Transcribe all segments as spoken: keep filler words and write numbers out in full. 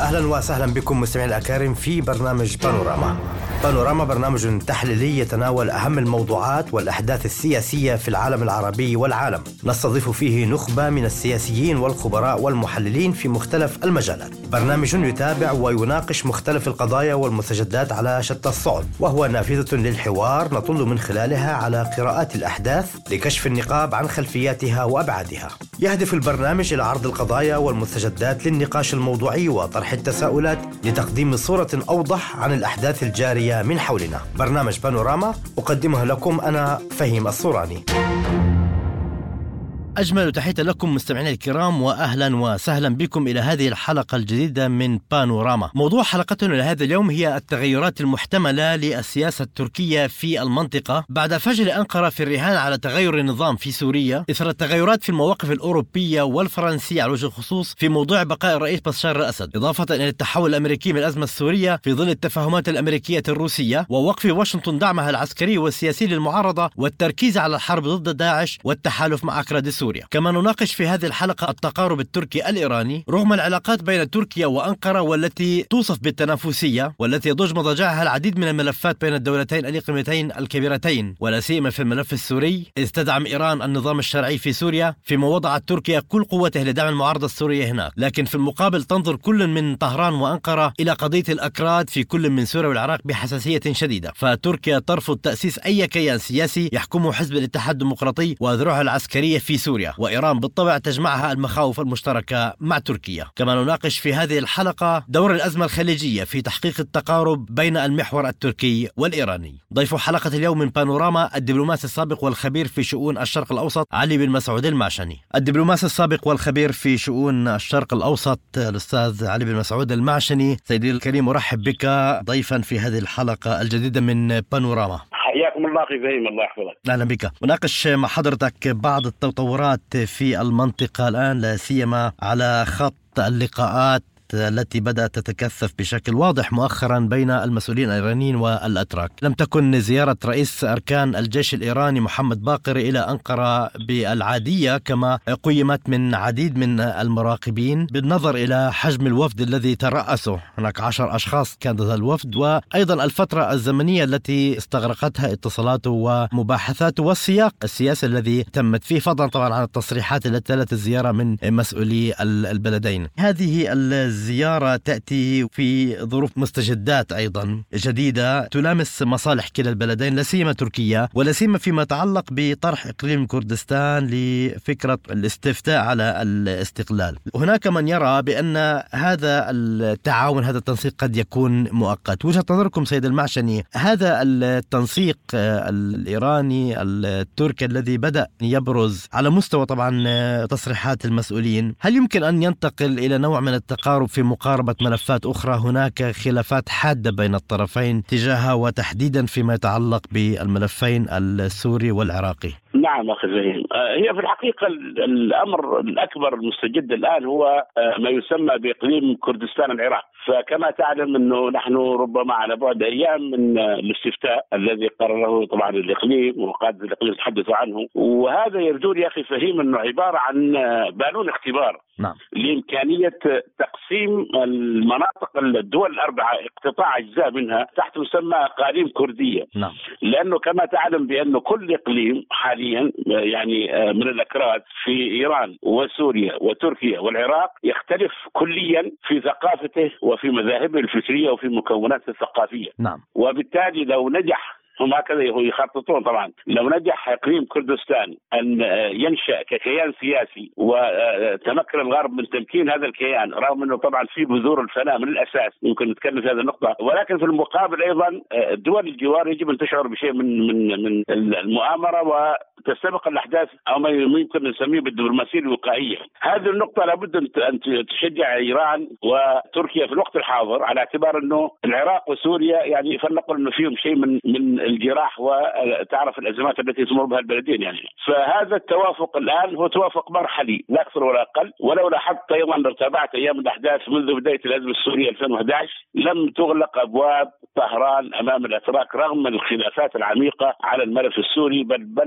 أهلا وسهلا بكم مستمعين الأكارم في برنامج بانوراما. بانوراما برنامج تحليلي يتناول أهم الموضوعات والأحداث السياسية في العالم العربي والعالم. نستضيف فيه نخبة من السياسيين والخبراء والمحللين في مختلف المجالات. برنامج يتابع ويناقش مختلف القضايا والمستجدات على شتى الصعد، وهو نافذة للحوار نطل من خلالها على قراءات الأحداث لكشف النقاب عن خلفياتها وأبعادها. يهدف البرنامج إلى عرض القضايا والمستجدات للنقاش الموضوعي وطرح التساؤلات لتقديم صورة أوضح عن الأحداث الجارية من حولنا. برنامج بانوراما أقدمه لكم أنا فهيم الصوراني. أجمل تحية لكم مستمعينا الكرام، وأهلا وسهلا بكم إلى هذه الحلقة الجديدة من بانوراما. موضوع حلقتنا لهذا اليوم هي التغيرات المحتملة للسياسة التركية في المنطقة بعد فشل أنقرة في الرهان على تغير النظام في سوريا إثر التغيرات في المواقف الأوروبية والفرنسية على وجه الخصوص في موضوع بقاء الرئيس بشار الأسد، إضافة إلى التحول الأمريكي من الأزمة السورية في ظل التفاهمات الأمريكية الروسية ووقف واشنطن دعمها العسكري والسياسي للمعارضة والتركيز على الحرب ضد داعش والتحالف مع أكراد سوريا. كما نناقش في هذه الحلقة التقارب التركي الإيراني رغم العلاقات بين تركيا وأنقرة والتي توصف بالتنافسية والتي يضج مضاجعها العديد من الملفات بين الدولتين الإقليميتين الكبيرتين، ولا سيما في الملف السوري إذ تدعم إيران النظام الشرعي في سوريا فيما وضعت تركيا كل قوته لدعم المعارضة السورية هناك. لكن في المقابل تنظر كل من طهران وأنقرة إلى قضية الأكراد في كل من سوريا والعراق بحساسية شديدة، فتركيا ترفض تأسيس أي كيان سياسي يحكمه حزب الاتحاد الديمقراطي وأذرعه العسكرية في سوريا، وإيران بالطبع تجمعها المخاوف المشتركة مع تركيا. كما نناقش في هذه الحلقة دور الأزمة الخليجية في تحقيق التقارب بين المحور التركي والإيراني. ضيف حلقة اليوم من بانوراما الدبلوماسي السابق والخبير في شؤون الشرق الأوسط علي بن مسعود المعشني. الدبلوماسي السابق والخبير في شؤون الشرق الأوسط الأستاذ علي بن مسعود المعشني، سيدي الكريم أرحب بك ضيفا في هذه الحلقة الجديدة من بانوراما. حياكم الله أخي فهيم، الله يحفظك. أهلا بك. وناقش مع حضرتك بعض التطورات في المنطقة الآن، لا سيما على خط اللقاءات التي بدأت تتكثف بشكل واضح مؤخرا بين المسؤولين الإيرانيين والأتراك. لم تكن زيارة رئيس أركان الجيش الإيراني محمد باقر إلى أنقرة بالعادية كما قيمت من عديد من المراقبين بالنظر إلى حجم الوفد الذي ترأسه، هناك عشر أشخاص كان هذا الوفد، وأيضا الفترة الزمنية التي استغرقتها اتصالاته ومباحثاته والسياق السياسي الذي تمت فيه، فضلا طبعا عن التصريحات التي تلت الزيارة من مسؤولي البلدين. هذه الزيارة تأتي في ظروف مستجدات أيضا جديدة تلامس مصالح كلا البلدين، لا سيما تركيا، ولا سيما فيما يتعلق بطرح إقليم كردستان لفكرة الاستفتاء على الاستقلال. هناك من يرى بأن هذا التعاون هذا التنسيق قد يكون مؤقت. وجهة نظركم سيد المعشني، هذا التنسيق الإيراني التركي الذي بدأ يبرز على مستوى طبعا تصريحات المسؤولين، هل يمكن أن ينتقل إلى نوع من التقارب في مقاربة ملفات أخرى هناك خلافات حادة بين الطرفين تجاهها، وتحديدا فيما يتعلق بالملفين السوري والعراقي؟ نعم أخي زهير، هي في الحقيقة الأمر الأكبر المستجد الآن هو ما يسمى بإقليم كردستان العراق. فكما تعلم أنه نحن ربما على بعد أيام من الاستفتاء الذي قرره طبعا الإقليم وقادة الإقليم تحدثوا عنه، وهذا يرجون يا أخي فهيم أنه عبارة عن بالون اختبار نعم. لإمكانية تقسيم المناطق الدول الأربعة اقتطاع أجزاء منها تحت مسمى أقاليم كردية. نعم. لأنه كما تعلم بأنه كل إقليم حاليا يعني من الأكراد في إيران وسوريا وتركيا والعراق يختلف كليا في ثقافته وفي مذاهبه الفكرية وفي مكوناته الثقافية. نعم. وبالتالي لو نجح هم هكذا يخططون طبعا، لو نجح إقليم كردستان أن ينشأ ككيان سياسي وتمكن الغرب من تمكين هذا الكيان، رغم أنه طبعا في بذور الفناء من الأساس، يمكن نتكلم في هذه النقطة، ولكن في المقابل أيضا دول الجوار يجب أن تشعر بشيء من من من المؤامرة وتستبق الأحداث أو ما يمكن نسميه بالدبلوماسية الوقائية. هذه النقطة لابد أن تشجع إيران وتركيا في الوقت الحاضر، على اعتبار أنه العراق وسوريا يعني فلنقل أنه فيهم شيء من من الجراح وتعرف الأزمات التي تمر بها البلدين يعني. فهذا التوافق الآن هو توافق مرحلي لا أكثر ولا أقل. ولو لاحظت أيضا لو تابعت أيام الأحداث منذ بداية الأزمة السورية ألفين وأحد عشر لم تغلق أبواب طهران أمام الأتراك رغم الخلافات العميقة على الملف السوري، بل بلغ حجم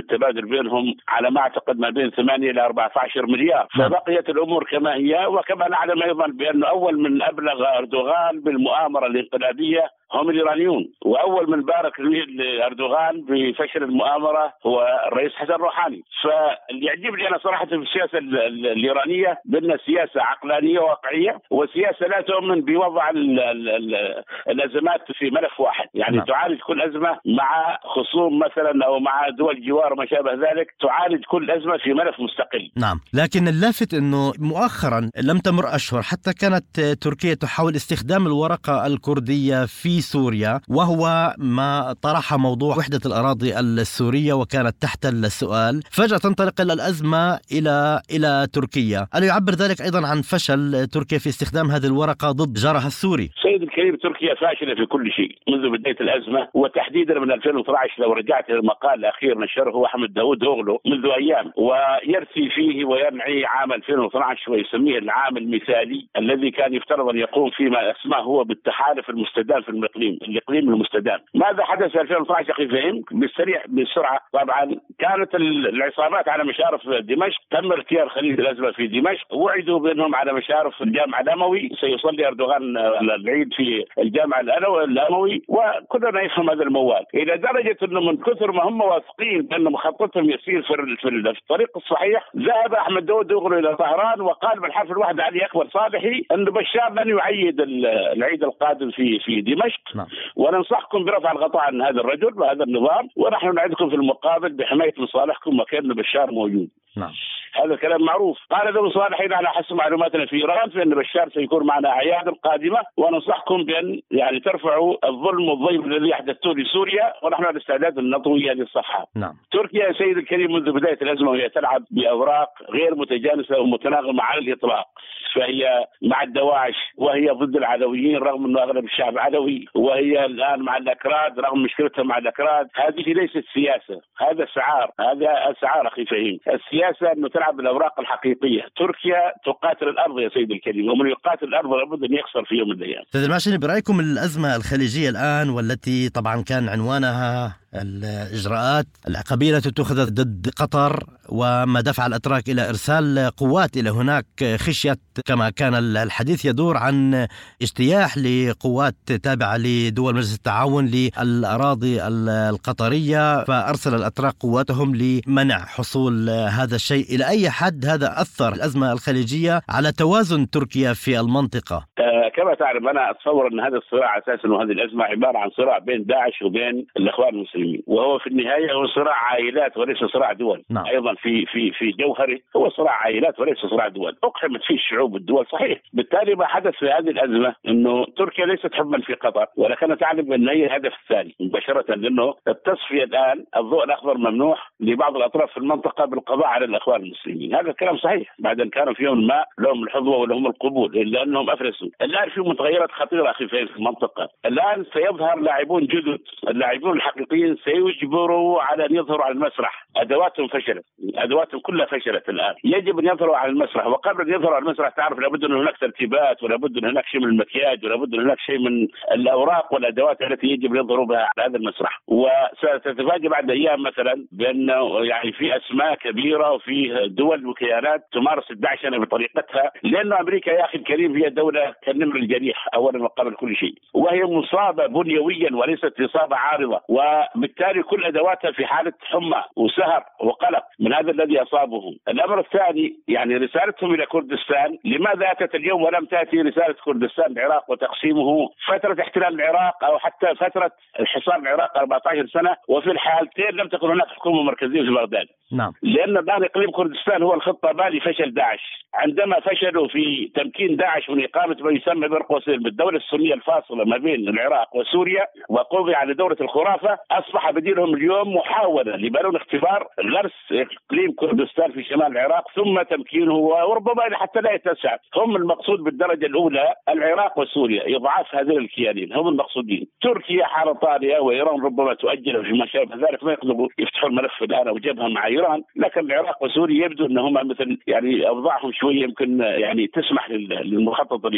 التبادل بينهم على ما أعتقد ما بين ثمانية إلى أربعة عشر مليار. فبقيت الأمور كما هي. وكما نعلم أيضا بأنه أول من أبلغ أردوغان بالمؤامرة الانقلابية هم الإيرانيون، وأول من بارك لأردوغان بفشل المؤامرة هو الرئيس حسن روحاني. فاللي يعجبني أنا صراحة في السياسة الإيرانية بأنها سياسة عقلانية واقعية، وسياسة لا تؤمن بوضع ال ال ال الأزمات في ملف واحد، يعني نعم. تعالج كل أزمة مع خصوم مثلا أو مع دول جوار وما شابه ذلك، تعالج كل أزمة في ملف مستقل. نعم، لكن اللافت أنه مؤخرا لم تمر أشهر حتى كانت تركيا تحاول استخدام الورقة الكردية في سوريا، وهو ما طرح موضوع وحدة الأراضي السورية وكانت تحت السؤال. فجأة تنطلق الأزمة إلى إلى تركيا. ألا يعبر ذلك أيضا عن فشل تركيا في استخدام هذه الورقة ضد جارها السوري؟ سيد الكريم، تركيا فاشلة في كل شيء منذ بداية الأزمة، وتحديدا من ألفين وأحد عشر. لو رجعت إلى المقال الأخير نشره أحمد داود أوغلو منذ أيام، ويرثي فيه وينعي عام ألفين واثني عشر ويسميه العام المثالي الذي كان يفترض أن يقوم فيما اسمه هو بالتحالف المستدام في الإقليم الإقليم المستدام. ماذا حدث في ألفين واثني عشر أخي فهم؟ بالسريع بسرعة. طبعا كانت العصابات على مشارف دمشق، تم اغتيال خليل الأزمة في دمشق، وعدوا بأنهم على مشارف الجامع الأموي سيصلي أردوغان العيد في الجامع الأموي، وكلنا يفهم هذا الموال، إلى درجة أنه من كثر ما هم واثقين بأن مخططهم يسير في, في الطريق الصحيح، ذهب أحمد داود أوغلو إلى طهران وقال بالحرف الواحد علي أكبر صالحي أن بشار لن يعيد العيد القادم في في دمشق، نعم. وننصحكم برفع الغطاء عن هذا الرجل وهذا النظام، ونحن نعدكم في المقابل بحماية مصالحكم وكأن بشار موجود. نعم. هذا الكلام معروف. قال ذو صالحين على حسب معلوماتنا في إيران فإن بشار سيكون معنا أعياد قادمة، وننصحكم بأن يعني ترفعوا الظلم والضيم الذي يحدث لسوريا، ونحن على استعداد أن نطوي هذه الصفحة. نعم. تركيا يا سيد الكريم منذ بداية الأزمة وهي تلعب بأوراق غير متجانسة ومتناغمة على الإطلاق، فهي مع الدواعش وهي ضد العلويين رغم أنه أغلب الشعب علوي، وهي الآن مع الأكراد رغم مشكلتها مع الأكراد. هذه ليست سياسة، هذا سعار، هذا سعار أخي فهيم. السياسة أنه تلعب بالأوراق الحقيقية. تركيا تقاتل الأرض يا سيد الكريم، ومن يقاتل الأرض لابد أن يخسر في يوم من الأيام. سيد المعشري، برأيكم الأزمة الخليجية الآن والتي طبعا كان عنوانها الإجراءات العقابية التي اتخذت ضد قطر وما دفع الأتراك إلى إرسال قوات إلى هناك، خشية كما كان الحديث يدور عن اجتياح لقوات تابعة لدول مجلس التعاون للأراضي القطرية، فأرسل الأتراك قواتهم لمنع حصول هذا الشيء. إلى أي حد هذا أثر الأزمة الخليجية على توازن تركيا في المنطقة؟ آه كما تعرف أنا أتصور أن هذا الصراع أساسا وهذه الأزمة عبارة عن صراع بين داعش وبين الإخوان المسلمين، وهو في النهاية هو صراع عائلات وليس صراع دول. نعم. أيضا في في في جوهره هو صراع عائلات وليس صراع دول. أقحمت فيه الشعوب والدول صحيح. بالتالي ما حدث في هذه الأزمة أنه تركيا ليست حبا في قطر، ولكن تعلم أن هي الهدف الثاني مباشرة، لأنه التصفية الآن الضوء الأخضر ممنوح لبعض الأطراف في المنطقة بالقضاء على الإخوان المسلمين. هذا الكلام صحيح بعد أن كانوا في يوم ما لهم الحظوة ولهم القبول إلا أنهم أفلسوا. الآن في متغيرات خطيرة أخي في المنطقة. الآن سيظهر لاعبون جدد، اللاعبون الحقيقيين سيجبروا على أن يظهروا على المسرح. أدواتهم فشلت، أدواتهم كلها فشلت الآن. يجب أن يظهروا على المسرح، وقبل أن يظهروا على المسرح تعرف لابد أن هناك ترتيبات، ولابد أن هناك شيء من المكياج، ولابد أن هناك شيء من الأوراق والأدوات التي يجب أن يظهروا بها على هذا المسرح. وستتفاجأ بعد أيام مثلا بأنه يعني في أسماء كبيرة وفي دول وكيانات تمارس الدعشنة بطريقتها، لأن أمريكا يا أخي الكريم هي دولة كالنمر الجريح أولا وقبل كل شيء، وهي مصابة بنيويا وليست إصابة عارضة، وبالتالي كل أدواتها في حالة حمى وسهر وقلق من هذا الذي أصابهم. الأمر الثاني يعني رسالتهم إلى كردستان، لماذا أتت اليوم ولم تأتي رسالة كردستان العراق وتقسيمه فترة احتلال العراق أو حتى فترة حصار العراق أربعة عشر سنة، وفي الحالتين لم تكن هناك حكومة مركزية في بغداد. نعم. لأن الآن إقليم كردستان هو الخطة بالي فشل داعش، عندما فشلوا في تمكين داعش من إقامة ما يسمى بين قوسين بالدولة السنية الفاصلة ما بين العراق وسوريا وقضي على دولة الخرافة، أصبح بديلهم اليوم محاولة لبالون اختبار غرس إقليم كردستان في شمال العراق ثم تمكينه، وربما حتى لا يتسع. هم المقصود بالدرجة الأولى العراق وسوريا، إضعاف هذين الكيانين هم المقصودين. تركيا حالة طارئة، وإيران ربما تؤجل فيما شابه ذلك، ما يقدروا يفتحوا الملف الآن وجبهة مع إيران، لكن العراق وسوريا يبدو أنهم مثل يعني أوضاعهم شوية يمكن يعني تسمح للمخطط الأمور.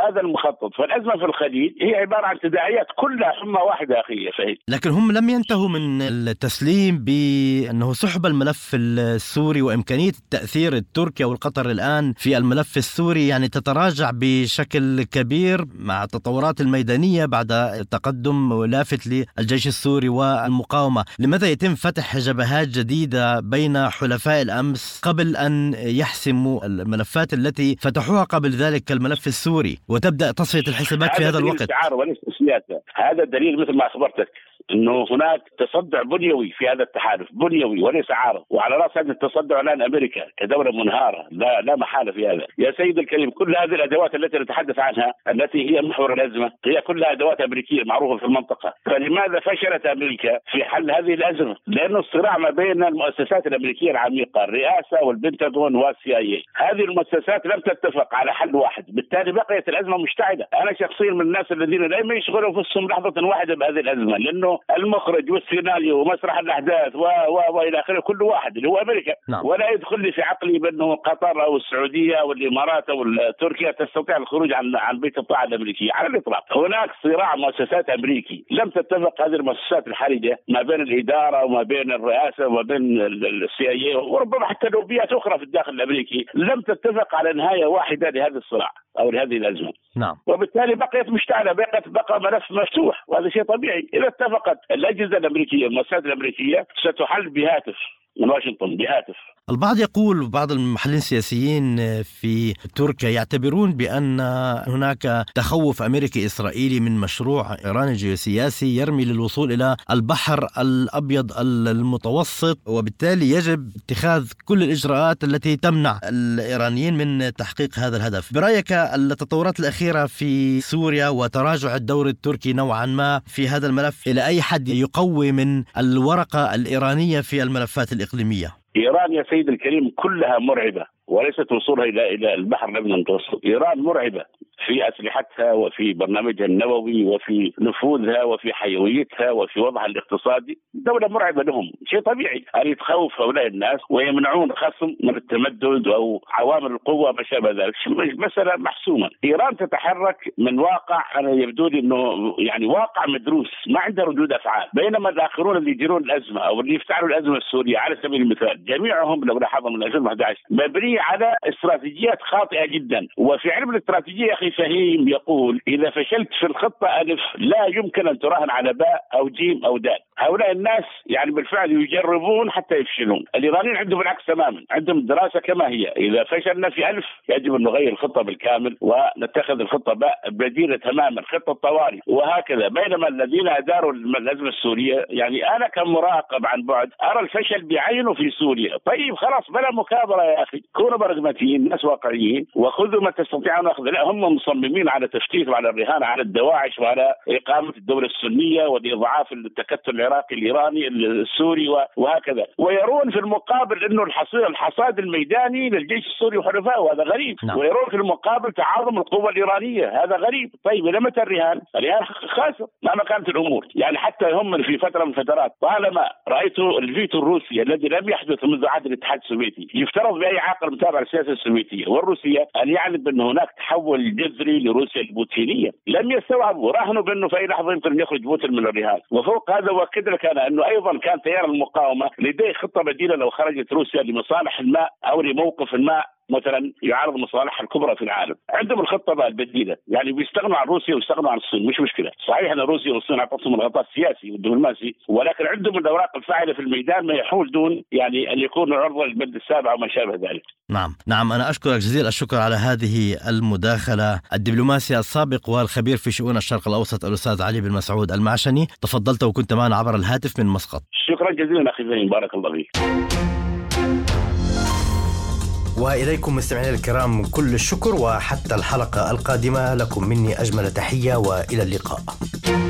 هذا المخطط. فالأزمة في الخليج هي عبارة عن تداعيات كلها حمى واحدة أخي فهد. لكن هم لم ينتهوا من التسليم بأنه سحب الملف السوري وإمكانية التأثير التركي والقطر الآن في الملف السوري يعني تتراجع بشكل كبير مع التطورات الميدانية بعد تقدم لافت للجيش السوري والمقاومة. لماذا يتم فتح جبهات جديدة بين حلفاء الأمس قبل أن يحسموا الملفات التي فتحوها قبل ذلك كالملف السوري وتبدأ تصفية الحسابات في هذا الوقت؟ هذا وليس سياسة. هذا الدليل مثل ما أخبرتك أنه هناك تصدع بنيوي في هذا التحالف، بنيوي وليس عارض، وعلى رأس هذا التصدع الآن أمريكا كدولة منهارة، لا لا محالة في هذا. يا سيد الكريم، كل هذه الأدوات التي نتحدث عنها التي هي محور الأزمة هي كلها أدوات أمريكية معروفة في المنطقة. فلماذا فشلت أمريكا في حل هذه الأزمة؟ لأنه الصراع ما بين المؤسسات الأمريكية العميقة، الرئاسة والبنتاغون والسي اي اي، هذه المؤسسات لم تتفق على حل واحد، بالتالي بقيت الأزمة مشتعلة. أنا شخصيا من الناس الذين لا يشغلوا أنفسهم لحظة واحدة بهذه الأزمة، لأنه المخرج والسيناريو ومسرح الأحداث و و وإلى آخره كل واحد اللي هو أمريكا. نعم. ولا يدخل لي في عقلي بأنه قطر أو السعودية أو الإمارات أو تركيا تستطيع الخروج عن عن بيت الطاعة الأمريكية على الإطلاق. هناك صراع مؤسسات أمريكي لم تتفق هذه المؤسسات الحرجة ما بين الإدارة وما بين الرئاسة وما بين السي اي اي وربما حتى لوبيات أخرى في الداخل الأمريكي لم تتفق على نهاية واحدة لهذا الصراع أو لهذه الأزمة. نعم. وبالتالي بقيت مشتعلة، بقت بقى ملف مفتوح، وهذا شيء طبيعي. إذا اتفقت الأجهزة الأمريكية المؤسسات الأمريكية ستحل بهاتف من واشنطن، بهاتف. البعض يقول، بعض المحللين السياسيين في تركيا يعتبرون بأن هناك تخوف أمريكي إسرائيلي من مشروع إيراني جيوسياسي يرمي للوصول إلى البحر الأبيض المتوسط، وبالتالي يجب اتخاذ كل الإجراءات التي تمنع الإيرانيين من تحقيق هذا الهدف. برأيك التطورات الأخيرة في سوريا وتراجع الدور التركي نوعا ما في هذا الملف إلى أي حد يقوي من الورقة الإيرانية في الملفات الإقليمية؟ إيران يا سيد الكريم كلها مرعبة، وليست وصولها إلى إلى البحر الأبيض المتوسط. إيران مرعبة في أسلحتها وفي برنامجها النووي وفي نفوذها وفي حيويتها وفي وضعها الاقتصادي. دولة مرعبة لهم، شيء طبيعي أن يتخوف هؤلاء الناس ويمنعون خصم من التمدد أو عوامل القوة ما شابه ذلك. مسألة محسومة. إيران تتحرك من واقع أنا يبدو لي أنه يعني واقع مدروس، ما عنده ردود أفعال، بينما الآخرون اللي يديرون الأزمة أو اللي يفتعلوا الأزمة السورية على سبيل المثال جميعهم لو لاحظوا من ألفين وأحد عشر مبني على استراتيجيات خاطئة جدا. وفي علم الاستراتيجية أخي فهيم يقول إذا فشلت في الخطة ألف لا يمكن أن تراهن على باء أو جيم أو دال. هؤلاء الناس يعني بالفعل يجربون حتى يفشلون. الإيرانيين عندهم العكس تماما، عندهم دراسة كما هي، إذا فشلنا في ألف يجب أن نغير الخطة بالكامل ونتخذ الخطة باء بديلة تماما، خطة طوارئ وهكذا. بينما الذين أداروا الأزمة السورية يعني أنا كمراقب عن بعد أرى الفشل بعينه في سوريا. طيب خلاص بلا مكابرة يا أخي، كونوا برغماتيين، ناس واقعيين، وخذوا ما تستطيعون أخذ. لا، هم مصممين على تفتيت وعلى الرهان على الدواعش وعلى إقامة الدولة السنية والإضعاف التكتل العراقي الإيراني السوري وهكذا، ويرون في المقابل أنه الحصاد الميداني للجيش السوري وحلفائه، وهذا غريب. نعم. ويرون في المقابل تعاظم القوة الإيرانية، هذا غريب. طيب إلى متى الرهان؟ الرهان خاسر مهما كانت الأمور. يعني حتى هم في فترة من الفترات طالما رأيتوا الفيتو الروسي الذي لم يحدث منذ عهد الاتحاد السوفيتي، يفترض بأي عاقل متابع السياسة السوفيتية والروسية أن يعلم بأن هناك تحول جذري لروسيا البوتينية. لم يستوعبوا، راهنوا بأنه في أي لحظة يمكن يخرج بوتين من الرهان. وفوق هذا وأكد لك أنا أنه أيضا كان تيار المقاومة لديه خطة بديلة لو خرجت روسيا لمصالح الماء أو لموقف الماء مثلا يعارض مصالحها الكبرى في العالم. عندهم الخطه بقى البديله، يعني بيستغنوا عن روسيا ويستغنوا عن الصين، مش مشكله. صحيح ان روسيا والصين اعطتهم الغطاء السياسي والدبلوماسي، ولكن عندهم الاوراق الفاعله في الميدان ما يحول دون يعني ان يكونوا عرضه للمد السابع وما شابه ذلك. نعم نعم انا اشكرك جزيل الشكر على هذه المداخله. الدبلوماسي السابق والخبير في شؤون الشرق الاوسط الاستاذ علي بن مسعود المعشني، تفضلت وكنت معنا عبر الهاتف من مسقط. شكرا جزيلا اخي زين، بارك الله فيك. وإليكم مستمعينا الكرام كل الشكر، وحتى الحلقة القادمة لكم مني أجمل تحية وإلى اللقاء.